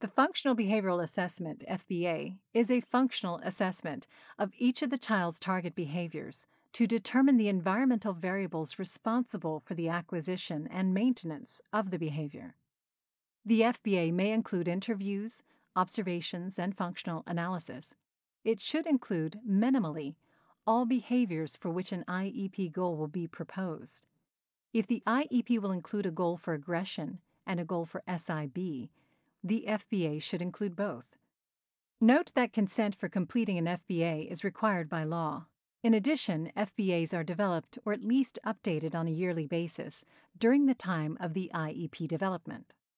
The Functional Behavioral Assessment, FBA, is a functional assessment of each of the child's target behaviors to determine the environmental variables responsible for the acquisition and maintenance of the behavior. The FBA may include interviews, observations, and functional analysis. It should include, minimally, all behaviors for which an IEP goal will be proposed. If the IEP will include a goal for aggression and a goal for SIB, the FBA should include both. Note that consent for completing an FBA is required by law. In addition, FBAs are developed or at least updated on a yearly basis during the time of the IEP development.